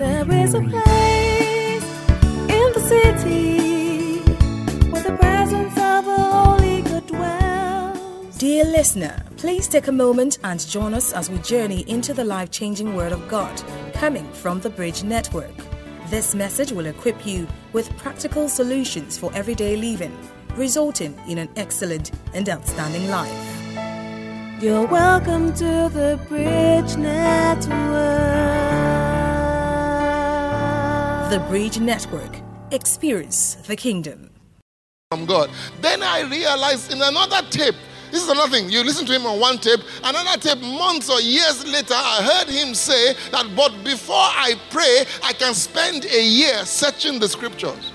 There is a place in the city where the presence of the Holy God dwells. Dear listener, please take a moment and join us as we journey into the life-changing Word of God coming from the Bridge Network. This message will equip you with practical solutions for everyday living, resulting in an excellent and outstanding life. You're welcome to the Bridge Network. The Bridge Network. Experience the kingdom. From God. Then I realized in another tape, this is another thing, you listen to him on one tape, another tape months or years later, I heard him say that, but before I pray, I can spend a year searching the scriptures.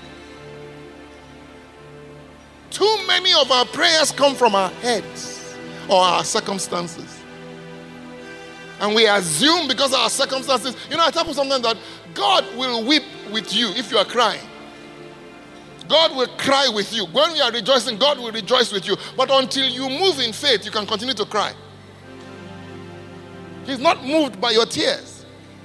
Too many of our prayers come from our heads or our circumstances. And we assume because of our circumstances, I tell people sometimes that God will weep with you if you are crying. God will cry with you. When we are rejoicing, God will rejoice with you. But until you move in faith, you can continue to cry. He's not moved by your tears.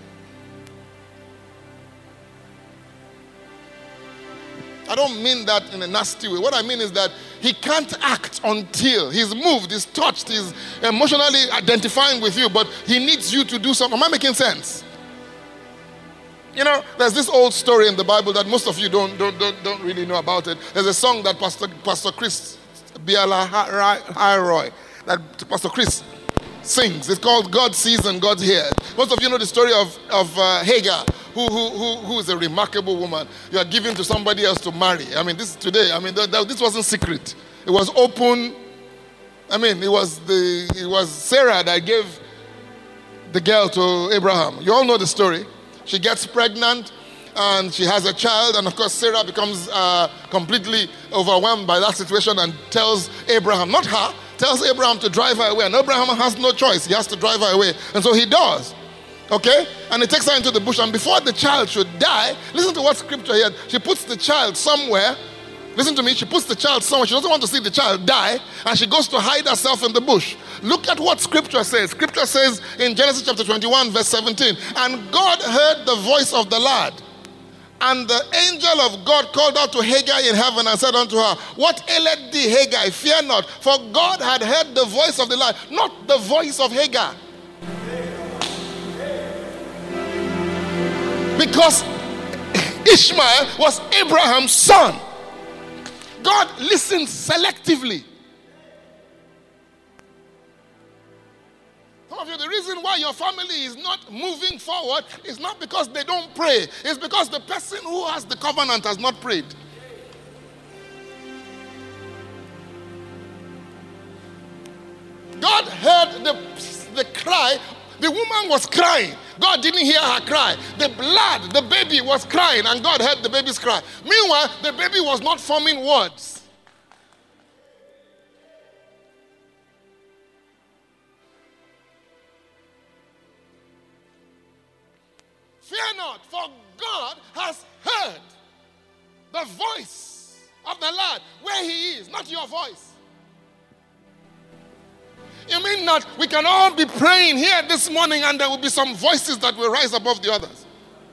I don't mean that in a nasty way. What I mean is that he can't act until he's moved, he's touched, he's emotionally identifying with you, but he needs you to do something. Am I making sense? There's this old story in the Bible that most of you don't really know about it. There's a song that Pastor Chris Biala-Roy, that Pastor Chris sings. It's called God Sees and God Hears. Most of you know the story of Hagar, who is a remarkable woman. You are giving to somebody else to marry. This wasn't secret. It was open. It was Sarah that gave the girl to Abraham. You all know the story. She gets pregnant and she has a child, and of course Sarah becomes completely overwhelmed by that situation and tells Abraham, not her, tells Abraham to drive her away, and Abraham has no choice. He has to drive her away, and so he does. Okay? And he takes her into the bush, and before the child should die, listen to what scripture here, she puts the child somewhere. Listen to me, she puts the child somewhere. She doesn't want to see the child die, and she goes to hide herself in the bush. Look at what scripture says. Scripture says in Genesis chapter 21, verse 17, and God heard the voice of the lad, and the angel of God called out to Hagar in heaven and said unto her, what aileth thee, Hagar? Fear not, for God had heard the voice of the lad, not the voice of Hagar. Because Ishmael was Abraham's son. God listens selectively. Some of you, the reason why your family is not moving forward is not because they don't pray. It's because the person who has the covenant has not prayed. God heard the cry. The woman was crying. God didn't hear her cry. The baby was crying, and God heard the baby's cry. Meanwhile, the baby was not forming words. Fear not, for God has heard the voice of the lad where he is, not your voice. You mean that we can all be praying here this morning and there will be some voices that will rise above the others?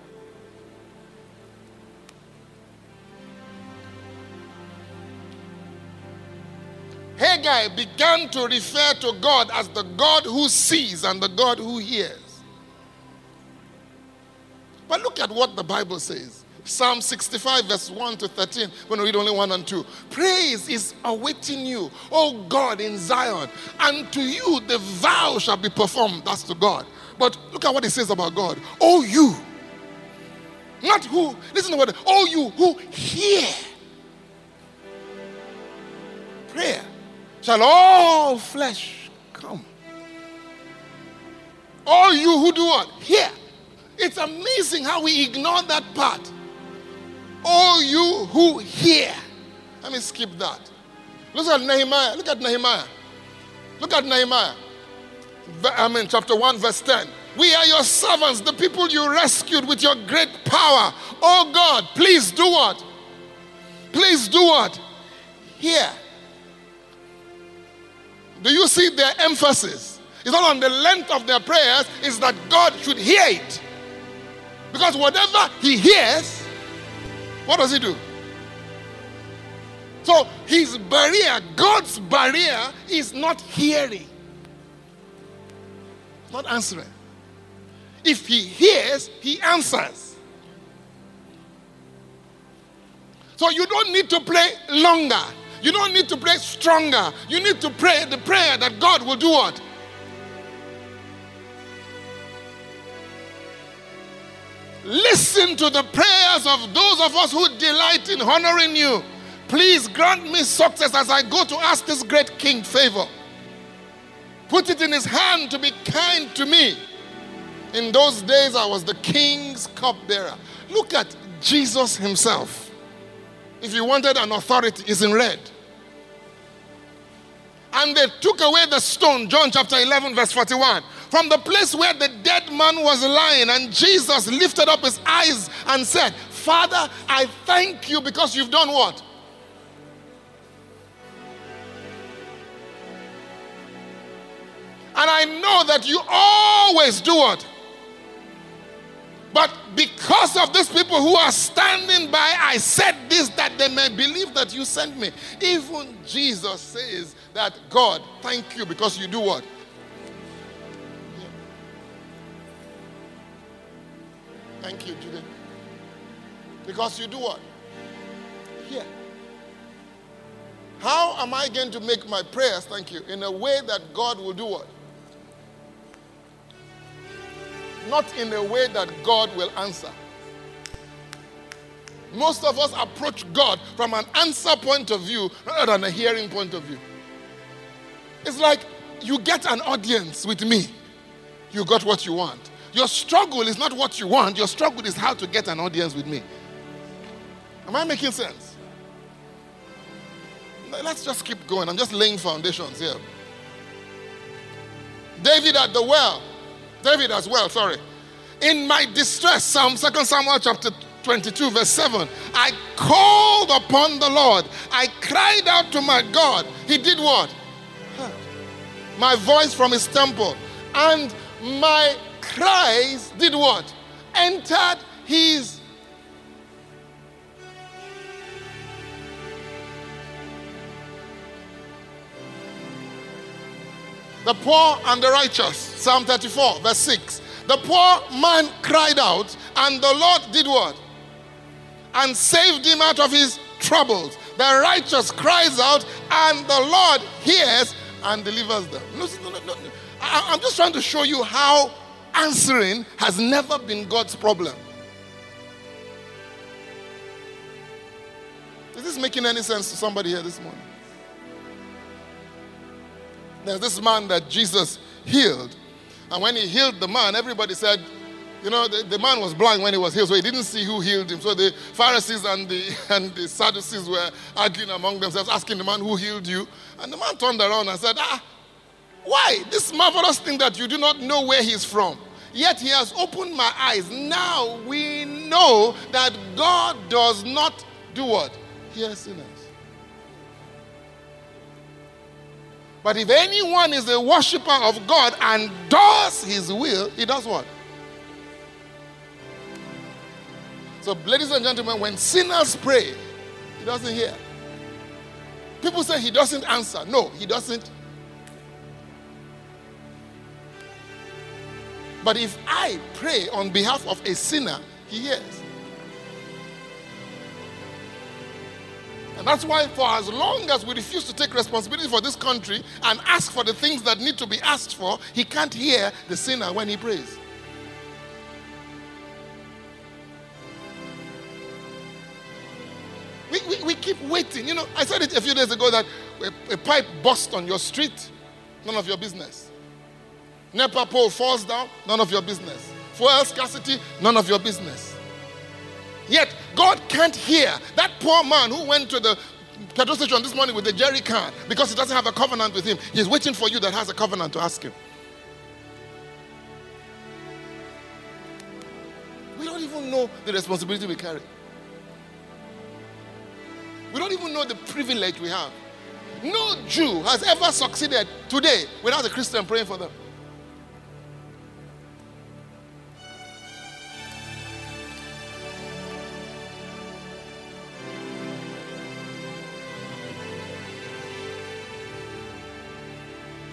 Haggai began to refer to God as the God who sees and the God who hears. But look at what the Bible says. Psalm 65 verse 1 to 13. We're going to read only 1 and 2. Praise is awaiting you, O God, in Zion. And to you the vow shall be performed. That's to God. But look at what it says about God. O you. Not who. Listen to what. O you who hear. Prayer. Shall all flesh come. All you who do what? Hear. It's amazing how we ignore that part. All you who hear. Let me skip that. Look at Nehemiah. Look at Nehemiah. Look at Nehemiah. Chapter 1, verse 10. We are your servants, the people you rescued with your great power. Oh God, please do what? Please do what? Hear. Do you see their emphasis? It's not on the length of their prayers, it's that God should hear it. Because whatever he hears, what does he do? So his barrier, God's barrier, is not hearing. It's not answering. If he hears, he answers. So you don't need to pray longer. You don't need to pray stronger. You need to pray the prayer that God will do what? Listen to the prayers of those of us who delight in honoring you. Please grant me success as I go to ask this great king favor. Put it in his hand to be kind to me. In those days, I was the king's cupbearer. Look at Jesus himself. If you wanted an authority, it's in red. And they took away the stone, John chapter 11, verse 41, from the place where the dead man was lying. And Jesus lifted up his eyes and said, Father, I thank you because you've done what? And I know that you always do what? But because of these people who are standing by, I said this that they may believe that you sent me. Even Jesus says that, God, thank you because you do what? Yeah. Thank you, Judah. Because you do what? Here. How am I going to make my prayers, thank you, in a way that God will do what? Not in a way that God will answer. Most of us approach God from an answer point of view rather than a hearing point of view. It's like you get an audience with me. You got what you want. Your struggle is not what you want. Your struggle is how to get an audience with me. Am I making sense? Let's just keep going. I'm just laying foundations here. David at the well. David as well, sorry. In my distress, 2 Samuel chapter 22, verse 7. I called upon the Lord. I cried out to my God. He did what? Heard my voice from his temple. And my cries did what? Entered his. The poor and the righteous, Psalm 34, verse 6. The poor man cried out, and the Lord did what? And saved him out of his troubles. The righteous cries out, and the Lord hears and delivers them. No, I'm just trying to show you how answering has never been God's problem. Is this making any sense to somebody here this morning? There's this man that Jesus healed. And when he healed the man, everybody said, you know, the man was blind when he was healed, so he didn't see who healed him. So the Pharisees and the Sadducees were arguing among themselves, asking the man, who healed you? And the man turned around and said, why? This marvelous thing that you do not know where he's from. Yet he has opened my eyes. Now we know that God does not do what? Hear sinners. But if anyone is a worshiper of God and does his will, he does what? So, ladies and gentlemen, when sinners pray, he doesn't hear. People say he doesn't answer. No, he doesn't. But if I pray on behalf of a sinner, he hears. And that's why for as long as we refuse to take responsibility for this country and ask for the things that need to be asked for, he can't hear the sinner when he prays. We keep waiting. You know, I said it a few days ago that a pipe burst on your street, none of your business. NEPA pole falls down, none of your business. Fuel scarcity, none of your business. Yet, God can't hear that poor man who went to the petrol station this morning with the jerry can because he doesn't have a covenant with him. He's waiting for you that has a covenant to ask him. We don't even know the responsibility we carry. We don't even know the privilege we have. No Jew has ever succeeded today without a Christian praying for them.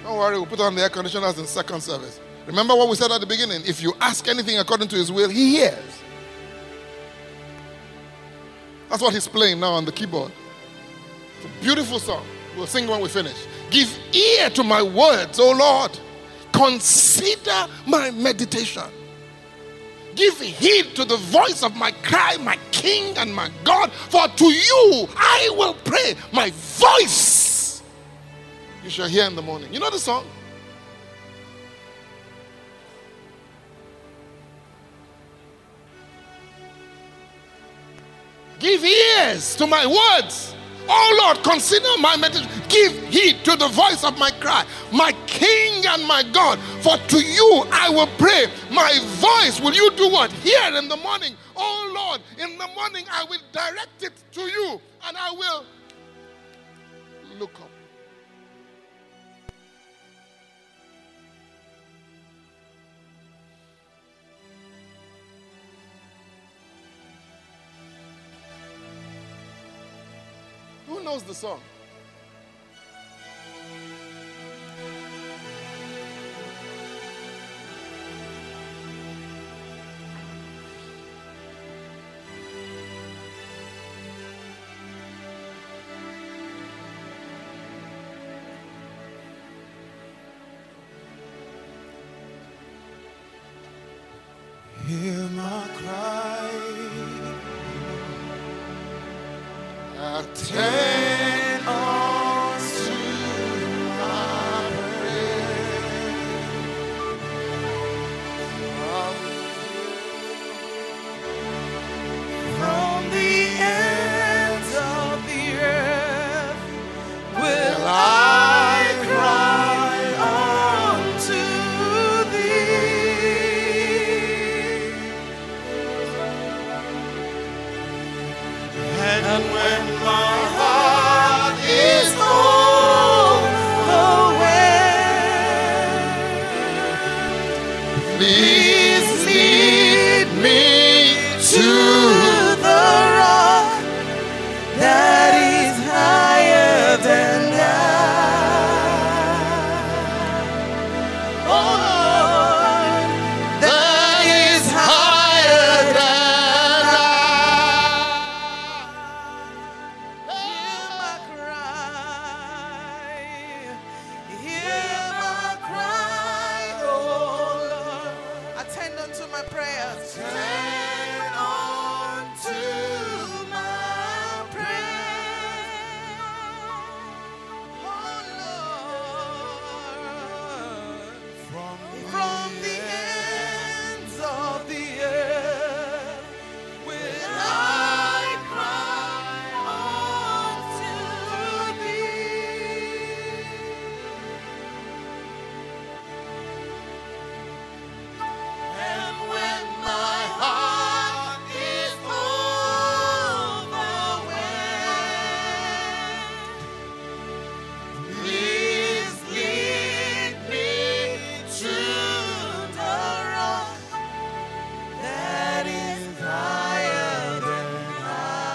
Don't worry, we'll put on the air conditioners in second service. Remember what we said at the beginning? If you ask anything according to his will, he hears. That's what he's playing now on the keyboard. It's a beautiful song. We'll sing when we finish. Give ear to my words, O Lord. Consider my meditation. Give heed to the voice of my cry, my King and my God. For to you I will pray. My voice you shall hear in the morning. You know the song? Give ears to my words. Oh Lord, consider my meditation. Give heed to the voice of my cry, my King and my God. For to you I will pray. My voice will you do what? Hear in the morning. Oh Lord, in the morning I will direct it to you and I will look up. Who knows the song? Hear my cry. Attend unto my prayer. From the ends of the earth will I cry unto thee. And when my heart is overwhelmed, please lead me to the rock that is higher than I. Oh Lord, that is higher than I. Hear my cry, oh Lord. Attend unto my prayers. Attend unto my prayers, oh Lord. From the ends of the earth will I cry unto thee. And when my heart is overwhelmed, please lead me to the rock that is higher than I.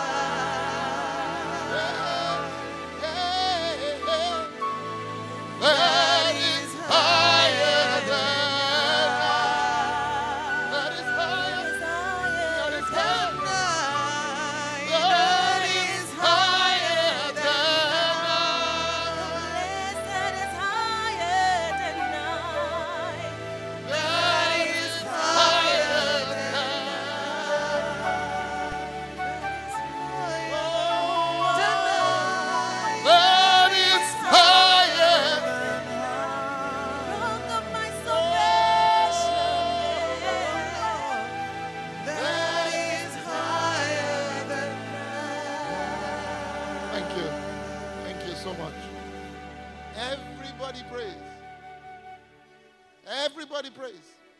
That is higher than that is higher. That is higher. That is higher That is higher. That is higher than Thank you. Thank you so much. Everybody prays. Everybody prays.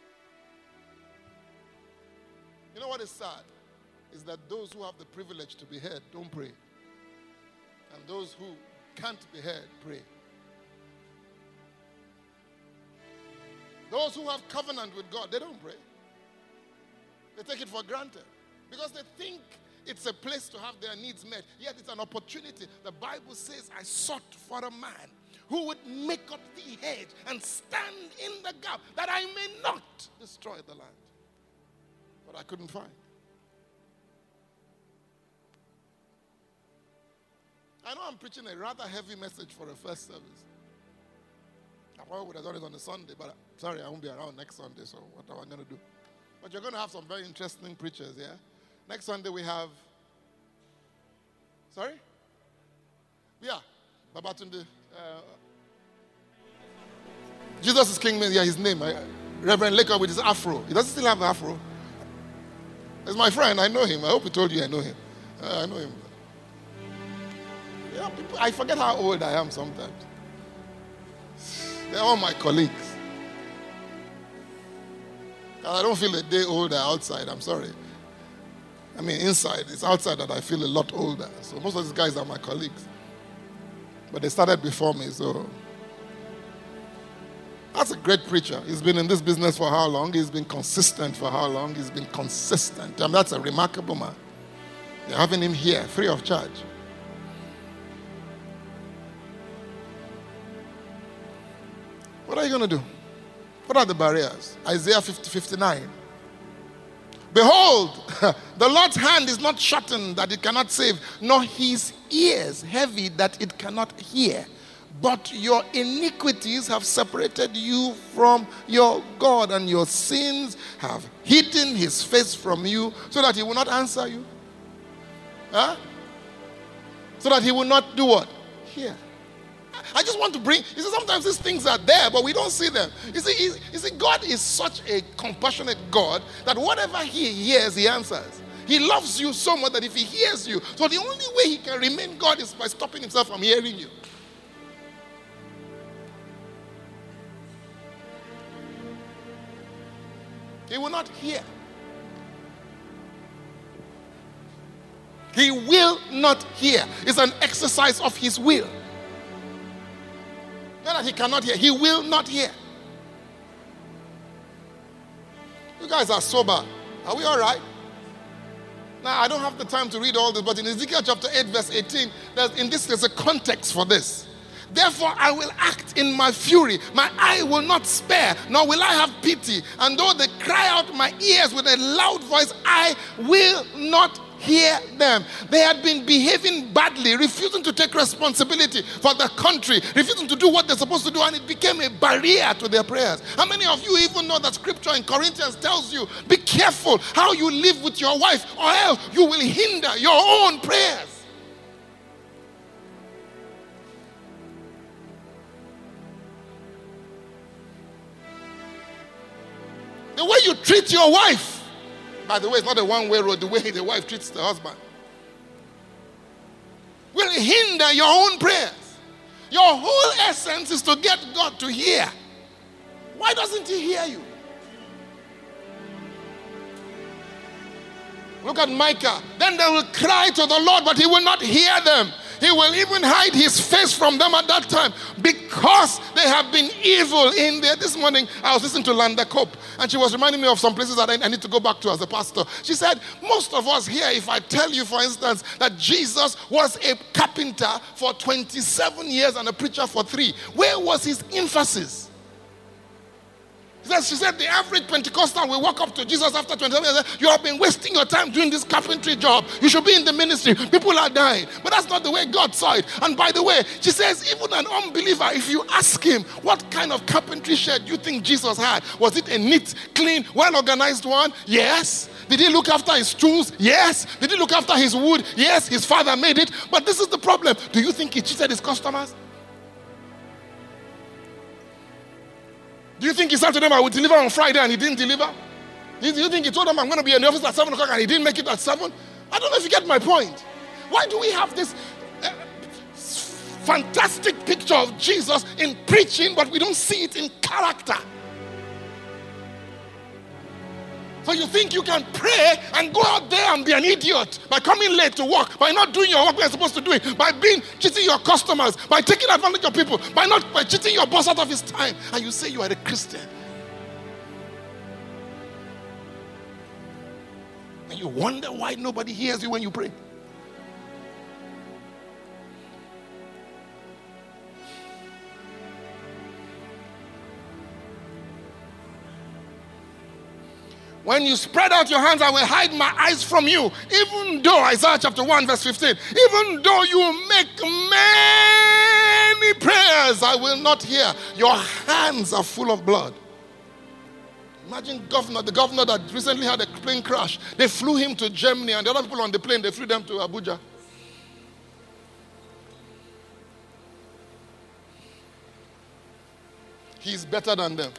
You know what is sad? Is that those who have the privilege to be heard don't pray. And those who can't be heard pray. Those who have covenant with God, they don't pray. They take it for granted. Because they think it's a place to have their needs met. Yet it's an opportunity. The Bible says, I sought for a man who would make up the hedge and stand in the gap, that I may not destroy the land. But I couldn't find. I know I'm preaching a rather heavy message for a first service. I probably would have done it on a Sunday, but sorry, I won't be around next Sunday, so what am I going to do? But you're going to have some very interesting preachers, yeah? Next Sunday we have... Sorry? Yeah, Babatunde. Jesus is King, yeah, his name. Reverend Leko with his afro. He doesn't still have the afro. He's my friend, I know him. I hope he told you I know him. I know him. Yeah, people, I forget how old I am sometimes. They're all my colleagues. I don't feel a day older outside, I'm sorry. I mean, inside, it's outside that I feel a lot older. So most of these guys are my colleagues. But they started before me, so. That's a great preacher. He's been in this business for how long? He's been consistent for how long? He's been consistent. I mean, that's a remarkable man. They're having him here, free of charge. What are you going to do? What are the barriers? Isaiah 59. Behold, the Lord's hand is not shortened that it cannot save, nor his ears heavy that it cannot hear. But your iniquities have separated you from your God, and your sins have hidden his face from you, so that he will not answer you. Huh? So that he will not do what? Hear. I just want to bring, you see, sometimes these things are there, but we don't see them. You see, God is such a compassionate God that whatever he hears, he answers. He loves you so much that if he hears you, so the only way he can remain God is by stopping himself from hearing you. He will not hear. He will not hear. It's an exercise of his will. Not that he cannot hear. He will not hear. You guys are sober. Are we all right? Now, I don't have the time to read all this, but in Ezekiel chapter 8, verse 18, there's a context for this. Therefore, I will act in my fury. My eye will not spare, nor will I have pity. And though they cry out my ears with a loud voice, I will not hear them. They had been behaving badly, refusing to take responsibility for the country, refusing to do what they're supposed to do, and it became a barrier to their prayers. How many of you even know that scripture in Corinthians tells you, be careful how you live with your wife, or else you will hinder your own prayers. The way you treat your wife, by the way, it's not a one-way road, the way the wife treats the husband, will hinder your own prayers. Your whole essence is to get God to hear. Why doesn't he hear you? Look at Micah. Then they will cry to the Lord, but he will not hear them. He will even hide his face from them at that time because they have been evil in there. This morning, I was listening to Landa Cope, and she was reminding me of some places that I need to go back to as a pastor. She said, most of us here, if I tell you, for instance, that Jesus was a carpenter for 27 years and a preacher for 3, where was his emphasis? She said the average Pentecostal will walk up to Jesus after 27 years and say, you have been wasting your time doing this carpentry job. You should be in the ministry. People are dying. But that's not the way God saw it. And by the way, she says, even an unbeliever, if you ask him, what kind of carpentry shed do you think Jesus had? Was it a neat, clean, well-organized one? Yes. Did he look after his tools? Yes. Did he look after his wood? Yes. His father made it. But this is the problem. Do you think he cheated his customers? Do you think he said to them, I will deliver on Friday, and he didn't deliver? Do you think he told them, I'm going to be in the office at 7 o'clock, and he didn't make it at 7? I don't know if you get my point. Why do we have this fantastic picture of Jesus in preaching, but we don't see it in character? So you think you can pray and go out there and be an idiot by coming late to work, by not doing your work when you're supposed to do it, by cheating your customers, by taking advantage of people, by cheating your boss out of his time, and you say you are a Christian. And you wonder why nobody hears you when you pray. When you spread out your hands, I will hide my eyes from you. Even though, Isaiah chapter 1, verse 15, even though you make many prayers, I will not hear. Your hands are full of blood. Imagine the governor that recently had a plane crash. They flew him to Germany, and the other people on the plane, they flew them to Abuja. He's better than them.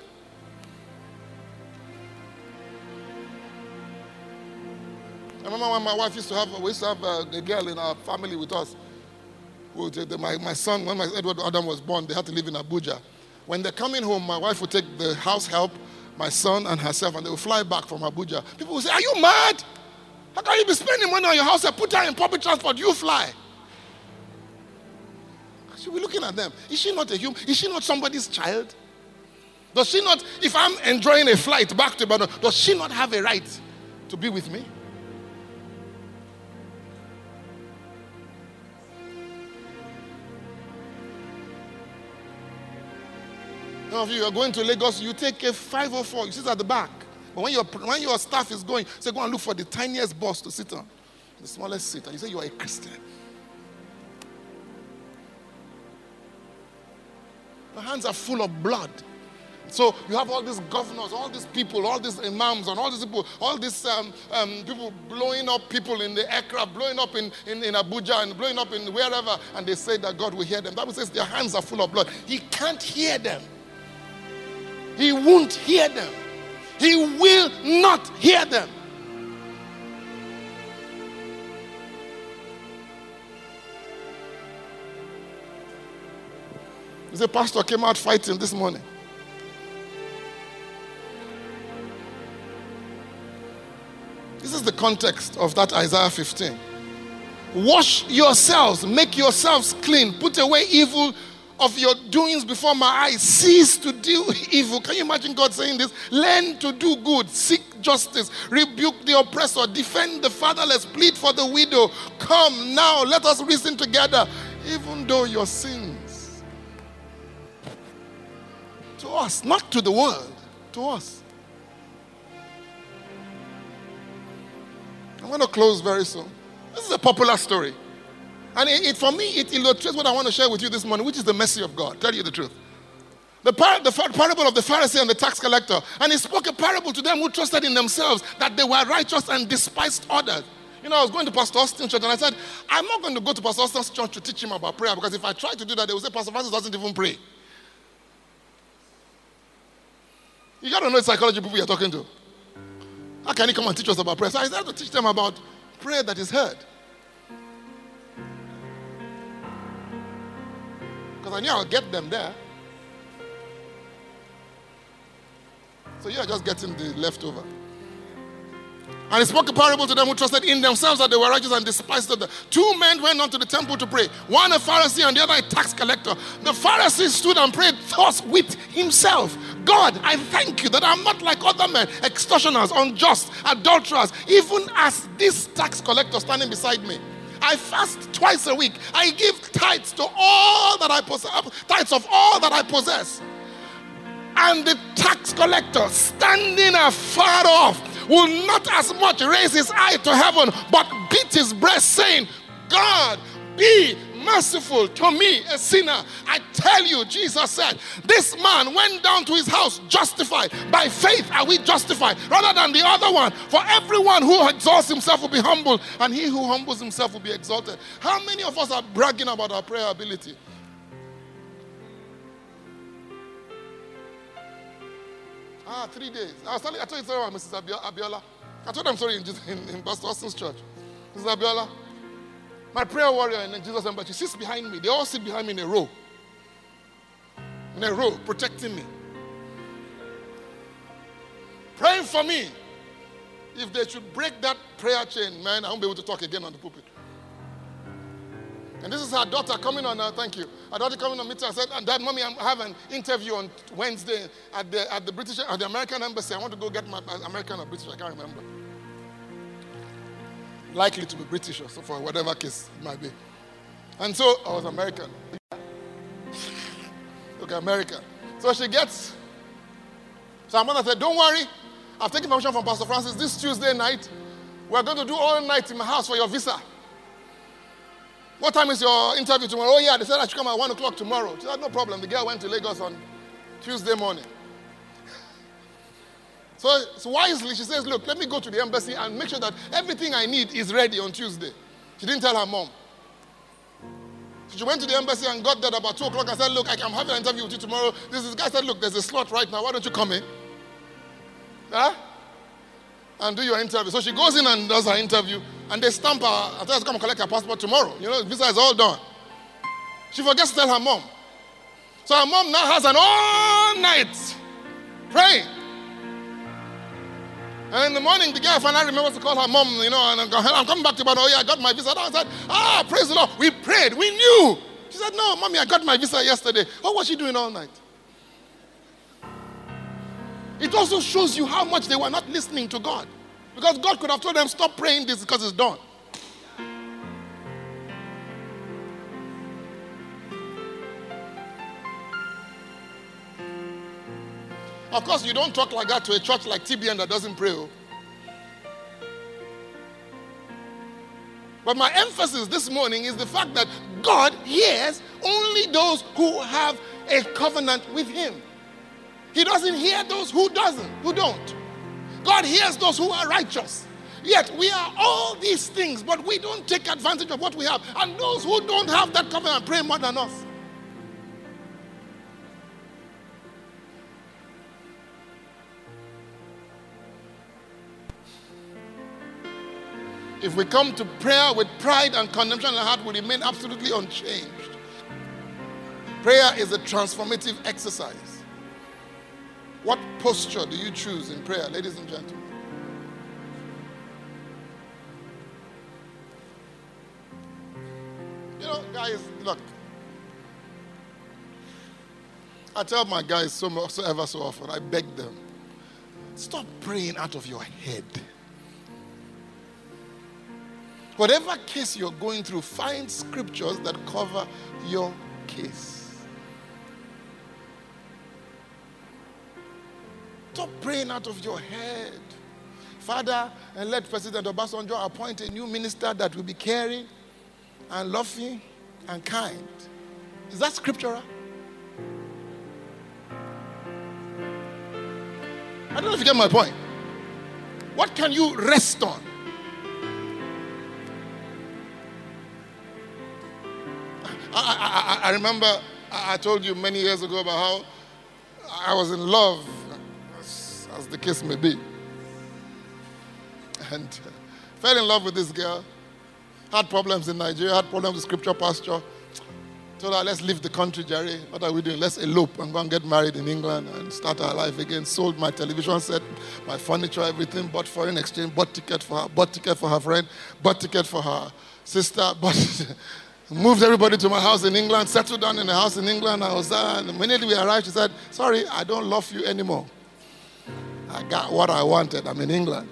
I remember when my wife used to have a girl in our family with us. My son, when my Edward Adam was born, they had to live in Abuja. When they're coming home, my wife would take the house help, my son and herself, and they would fly back from Abuja. People would say, are you mad? How can you be spending money on your house and put her in public transport? You fly. I should be looking at them. Is she not a human? Is she not somebody's child? Does she not, if I'm enjoying a flight back to Ibadan, does she not have a right to be with me? Some of you are going to Lagos, you take a 504, you sit at the back. But when your staff is going, say go and look for the tiniest bus to sit on, the smallest seat, and you say you are a Christian. Your hands are full of blood. So you have all these governors, all these people, all these imams, and all these people, people blowing up people in the aircraft, blowing up in Abuja and blowing up in wherever, and they say that God will hear them. The Bible says their hands are full of blood. He can't hear them. He won't hear them. He will not hear them. The pastor came out fighting this morning. This is the context of that Isaiah 15. Wash yourselves, make yourselves clean, put away evil of your doings before my eyes. Cease to do evil. Can you imagine God saying this? Learn to do good, seek justice, rebuke the oppressor, defend the fatherless, plead for the widow. Come now, let us reason together. Even though your sins, to us, not to the world, to us. I'm going to close very soon. This is a popular story. And for me, it illustrates what I want to share with you this morning, which is the mercy of God. Tell you the truth. The parable of the Pharisee and the tax collector. And he spoke a parable to them who trusted in themselves that they were righteous and despised others. You know, I was going to Pastor Austin's church and I said, I'm not going to go to Pastor Austin's church to teach him about prayer, because if I try to do that, they will say Pastor Francis doesn't even pray. You got to know the psychology people you're talking to. How can he come and teach us about prayer? So I started to teach them about prayer that is heard. Because I knew I would get them there. So you're just getting the leftover. And he spoke a parable to them who trusted in themselves that they were righteous and despised others. Two men went on to the temple to pray. One a Pharisee and the other a tax collector. The Pharisee stood and prayed thus with himself. God, I thank you that I'm not like other men, extortioners, unjust, adulterers, even as this tax collector standing beside me. I fast twice a week. I give tithes to all that I possess, tithes of all that I possess. And the tax collector, standing afar off, will not as much raise his eye to heaven, but beat his breast, saying, God, be merciful to me, a sinner. I tell you, Jesus said, this man went down to his house justified. By faith are we justified, rather than the other one. For everyone who exalts himself will be humbled, and he who humbles himself will be exalted. How many of us are bragging about our prayer ability? 3 days. I told you story about Mrs. Abiola. I told them story in Pastor Austin's church. Mrs. Abiola, my prayer warrior in Jesus' Embassy, she sits behind me. They all sit behind me in a row. In a row, protecting me. Praying for me. If they should break that prayer chain, man, I won't be able to talk again on the pulpit. And this is her daughter coming on now. Thank you. Her daughter coming on meeting. I said, Dad, Mommy, I have an interview on Wednesday at the American Embassy. I want to go get my American or British. I can't remember. Likely to be British or so, for whatever case it might be. And so I was American. Okay, American. So she gets. So her mother said, don't worry. I've taken permission from Pastor Francis. This Tuesday night, we're going to do all night in my house for your visa. What time is your interview tomorrow? Oh, yeah, they said I should come at 1 o'clock tomorrow. She said, no problem. The girl went to Lagos on Tuesday morning. So wisely, she says, look, let me go to the embassy and make sure that everything I need is ready on Tuesday. She didn't tell her mom. So she went to the embassy and got there about 2 o'clock and said, look, I'm having an interview with you tomorrow. This guy said, look, there's a slot right now. Why don't you come in? Huh? And do your interview. So she goes in and does her interview, and they stamp her and tell her to come and collect her passport tomorrow. You know, the visa is all done. She forgets to tell her mom. So her mom now has an all night praying. And in the morning, the girl finally remembers to call her mom, you know, and I'm coming back to Ibadan. Oh, yeah, I got my visa. I said, praise the Lord. We prayed. We knew. She said, no, mommy, I got my visa yesterday. What was she doing all night? It also shows you how much they were not listening to God. Because God could have told them, stop praying this because it's done. Of course, you don't talk like that to a church like TBN that doesn't pray. But my emphasis this morning is the fact that God hears only those who have a covenant with Him. He doesn't hear those who don't. God hears those who are righteous. Yet we are all these things, but we don't take advantage of what we have. And those who don't have that covenant pray more than us. If we come to prayer with pride and condemnation in our heart, we remain absolutely unchanged. Prayer is a transformative exercise. What posture do you choose in prayer, ladies and gentlemen? You know, guys, look. I tell my guys so often, I beg them, stop praying out of your head. Whatever case you're going through, find scriptures that cover your case. Stop praying out of your head. Father, and let President Obasanjo appoint a new minister that will be caring and loving and kind. Is that scriptural? I don't know if you get my point. What can you rest on? I remember I told you many years ago about how I was in love, as the case may be. And fell in love with this girl. Had problems in Nigeria, had problems with scripture pasture. Told her, let's leave the country, Jerry. What are we doing? Let's elope and go and get married in England and start our life again. Sold my television set, my furniture, everything. Bought foreign exchange, bought ticket for her, bought ticket for her friend, bought ticket for her sister, moved everybody to my house in England, settled down in a house in England. I was there, and the minute we arrived, she said, sorry, I don't love you anymore. I got what I wanted. I'm in England.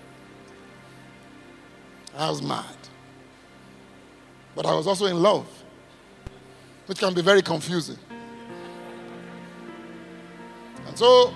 I was mad. But I was also in love, which can be very confusing. And so,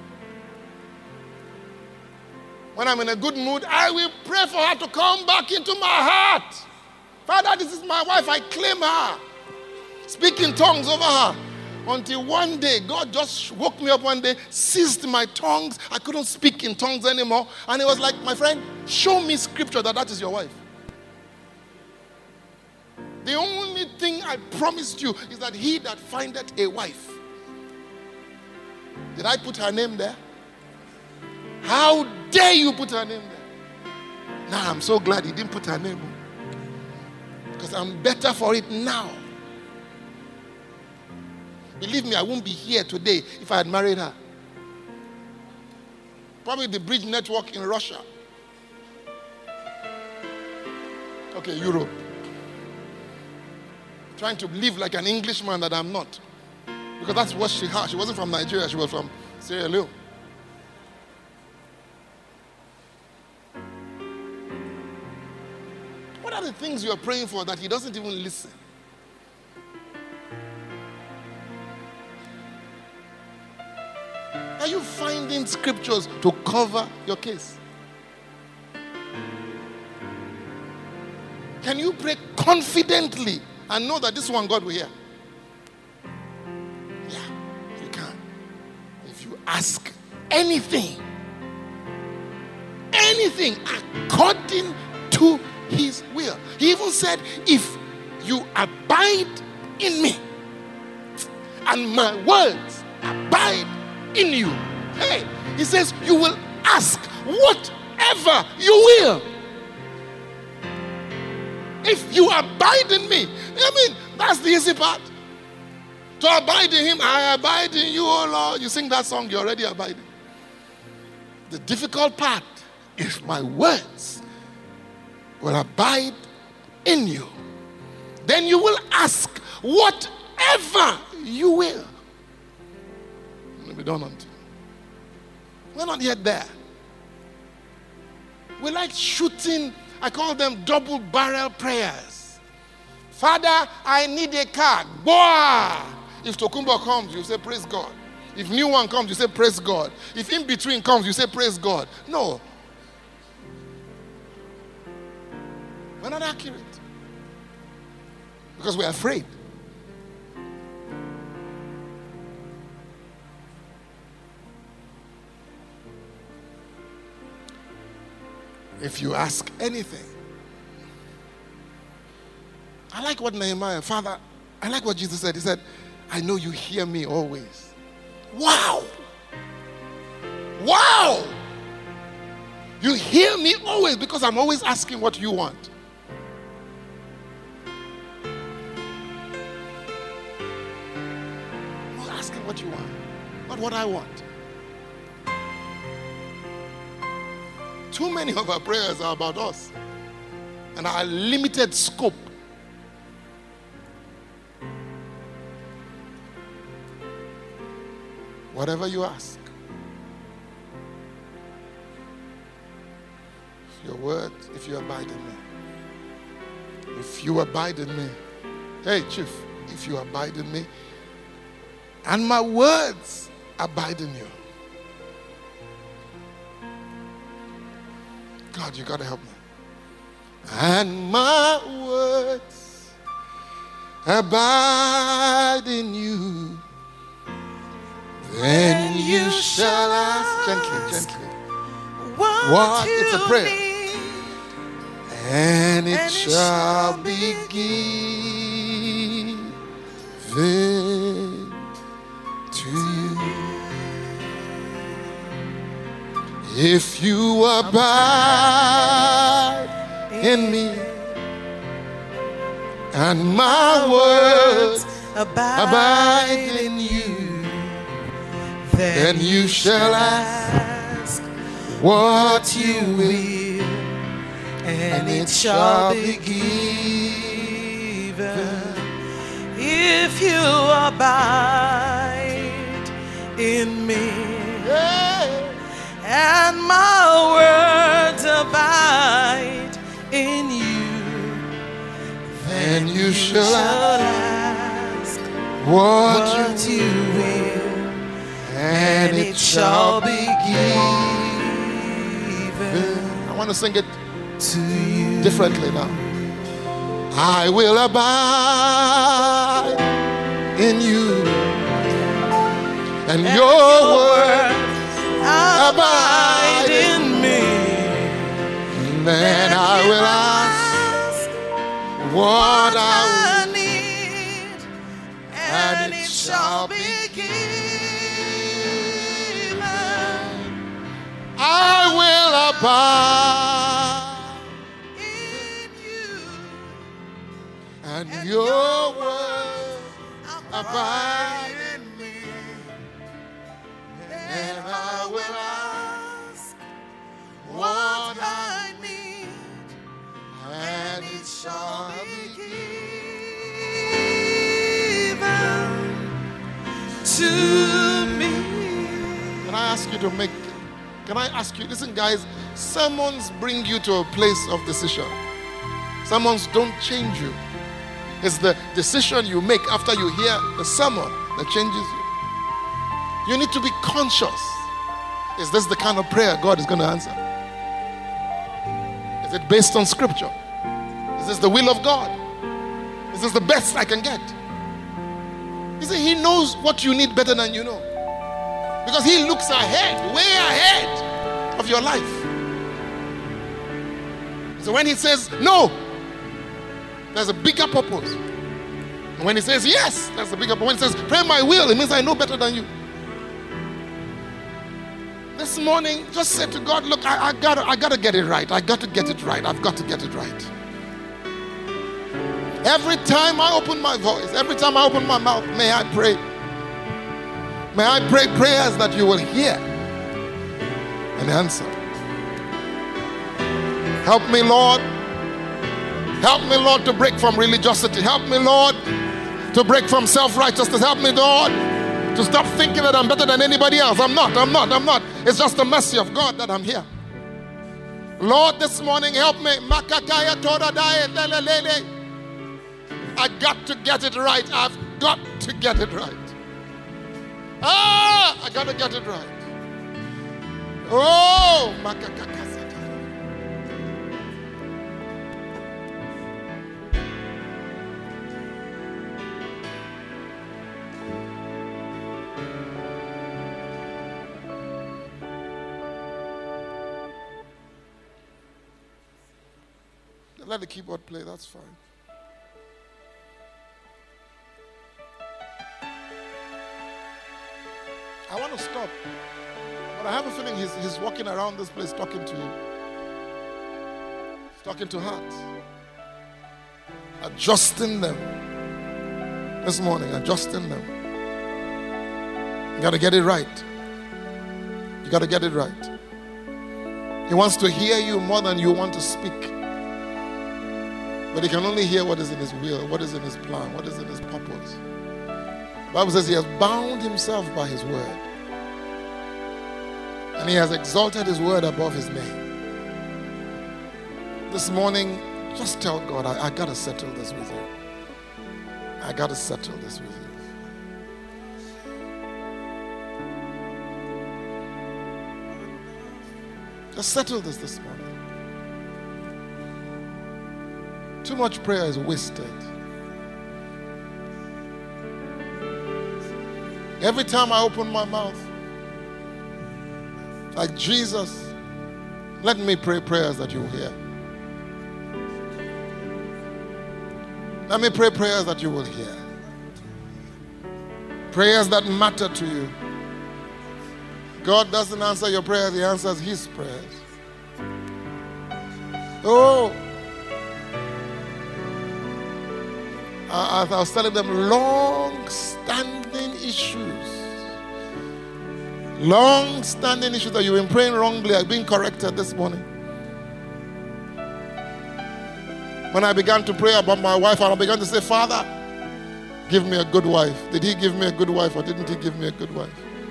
when I'm in a good mood, I will pray for her to come back into my heart. Father, this is my wife. I claim her. Speak in tongues over her. Until one day, God just woke me up one day, seized my tongues. I couldn't speak in tongues anymore. And it was like, my friend, show me scripture that is your wife. The only thing I promised you is that he that findeth a wife. Did I put her name there? How dare you put her name there? Now I'm so glad he didn't put her name. Because I'm better for it now. Believe me, I won't be here today if I had married her. Probably the bridge network in Russia. Okay, Europe. Trying to live like an Englishman that I'm not. Because that's what she had. She wasn't from Nigeria, she was from Sierra Leone. What are the things you are praying for that he doesn't even listen? Are you finding scriptures to cover your case? Can you pray confidently and know that this one God will hear? Yeah, you can. If you ask anything according to his will. He even said, if you abide in me and my words abide in you, hey, he says you will ask whatever you will. If you abide in me, that's the easy part. To abide in him, I abide in you, oh Lord. You sing that song, you're already abiding. The difficult part is my words will abide in you. Then you will ask whatever you will. Let me done unto. We're not yet there. We like shooting, I call them double barrel prayers. Father, I need a car. Boah! If Tokumbo comes, you say praise God. If new one comes, you say praise God. If in between comes, you say praise God. No. We're not accurate. Because we're afraid. If you ask anything. I like what Nehemiah, Father, I like what Jesus said. He said, I know you hear me always. Wow. Wow. You hear me always because I'm always asking what you want. I'm not asking what you want, not what I want. Too many of our prayers are about us and our limited scope. Whatever you ask, your word, if you abide in me. If you abide in me. Hey, Chief, if you abide in me, and my words abide in you. God, you got to help me. And my words abide in you. Then you shall ask gently. What? It's a prayer. And it shall be given to you. If you abide in me, and my words abide in you, then you shall ask what you will, and it shall be given. If you abide in me, and my words abide in you, then you shall ask what you will, and it shall be given. I want to sing it to you differently now. I will abide in you, and your word abide in me. And then I will ask what I need, and it shall be given. I will abide In you, and your word abide in me. And I will ask what I need, and it shall be given to me. Can I ask you, listen guys, sermons bring you to a place of decision. Sermons don't change you. It's the decision you make after you hear the sermon that changes you. You need to be conscious Is this the kind of prayer God is going to answer? Is it based on scripture? Is this the will of God? Is this the best I can get? You see, he knows what you need better than you know. Because he looks ahead, way ahead of your life. So when he says no, there's a bigger purpose. And when he says yes, there's a bigger purpose. When he says pray my will, it means I know better than you. This morning, just say to God, look, I gotta get it right. I got to get it right. I've got to get it right. Every time I open my voice, every time I open my mouth, may I pray. May I pray prayers that you will hear and answer. Help me, Lord. Help me, Lord, to break from religiosity. Help me, Lord, to break from self-righteousness. Help me, Lord, to stop thinking that I'm better than anybody else. I'm not. It's just the mercy of God that I'm here. Lord, this morning, help me. I got to get it right. I've got to get it right. I got to get it right. Oh, let the keyboard play, that's fine. I want to stop, but I have a feeling he's walking around this place talking to you. He's talking to hearts. Adjusting them. This morning, adjusting them. You got to get it right. You got to get it right. He wants to hear you more than you want to speak. But he can only hear what is in his will, what is in his plan, what is in his purpose. The Bible says he has bound himself by his word. And he has exalted his word above his name. This morning, just tell God, I got to settle this with you. I got to settle this with you. Just settle this morning. Too much prayer is wasted. Every time I open my mouth, like Jesus, let me pray prayers that you will hear. Let me pray prayers that you will hear. Prayers that matter to you. God doesn't answer your prayers, he answers his prayers. Oh, I was telling them long-standing issues. Long-standing issues that you've been praying wrongly are being corrected this morning. When I began to pray about my wife, I began to say, Father, give me a good wife. Did he give me a good wife or didn't he give me a good wife?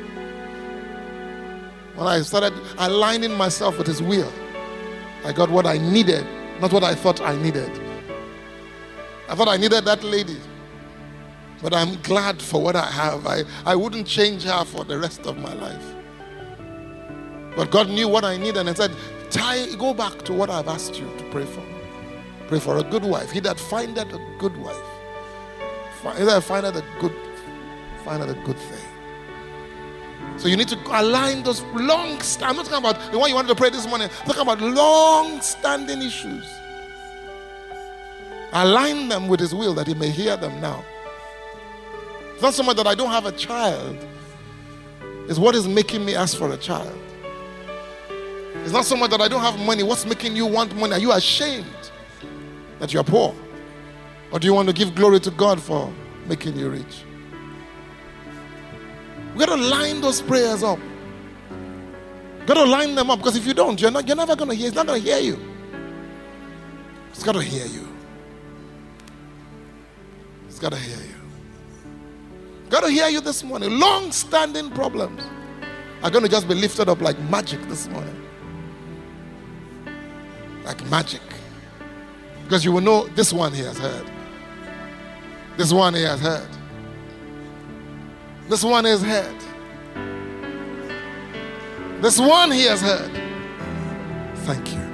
When I started aligning myself with his will, I got what I needed, not what I thought I needed. I thought I needed that lady, but I'm glad for what I have. I wouldn't change her for the rest of my life. But God knew what I needed and said, go back to what I've asked you to pray for. Pray for a good wife. He that findeth a good wife, he that findeth a good thing. So you need to align those I'm not talking about the one you wanted to pray this morning. I'm talking about long-standing issues. Align them with his will that he may hear them now. It's not so much that I don't have a child. It's what is making me ask for a child. It's not so much that I don't have money. What's making you want money? Are you ashamed that you're poor? Or do you want to give glory to God for making you rich? We've got to line those prayers up. We've got to line them up, because if you don't, you're never going to hear. It's not going to hear you. It's got to hear you. It's got to hear you. Got to hear you this morning. Long-standing problems are going to just be lifted up like magic this morning. Like magic. Because you will know this one he has heard. This one he has heard. This one is heard. This one he has heard. Thank you.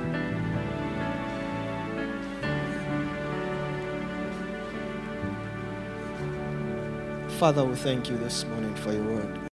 Father, we thank you this morning for your word.